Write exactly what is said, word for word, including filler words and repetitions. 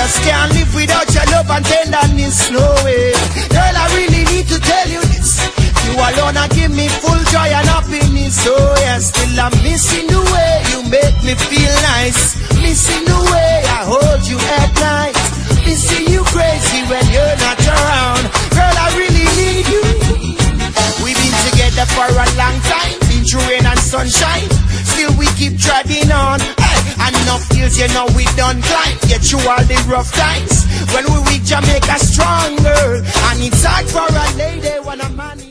just can't live without your love and tenderness, no way. Girl, I really need to tell you this. You alone are give me full joy and happiness. Oh yes, still I'm missing the way you make me feel nice. Missing the way I hold you at night. Missing you crazy when you're not around. Girl, I really need you. We've been together for a long time, been through rain and sunshine. Still we keep treading on. Hey, and enough years, you know we done climb. Get through all the rough times. When we reach Jamaica stronger. And it's hard for a lady when a man